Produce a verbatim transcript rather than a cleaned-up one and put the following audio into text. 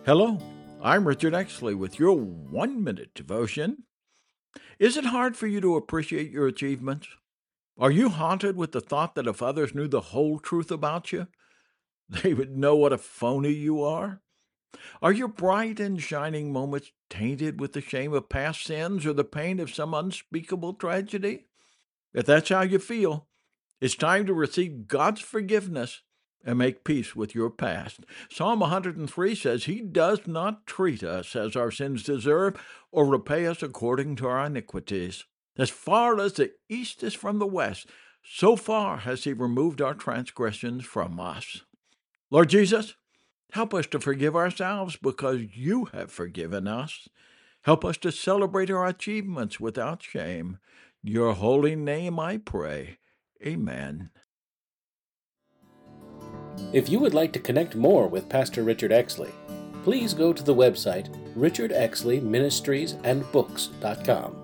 Hello, I'm Richard Exley with your one minute devotion. Is it hard for you to appreciate your achievements? Are you haunted with the thought that if others knew the whole truth about you, they would know what a phony you are? Are your bright and shining moments tainted with the shame of past sins or the pain of some unspeakable tragedy? If that's how you feel, it's time to receive God's forgiveness and make peace with your past. Psalm one hundred three says, He does not treat us as our sins deserve or repay us according to our iniquities. As far as the east is from the west, so far has He removed our transgressions from us. Lord Jesus, help us to forgive ourselves because You have forgiven us. Help us to celebrate our achievements without shame. In Your holy name I pray. Amen. If you would like to connect more with Pastor Richard Exley, please go to the website richard exley ministries and books dot com.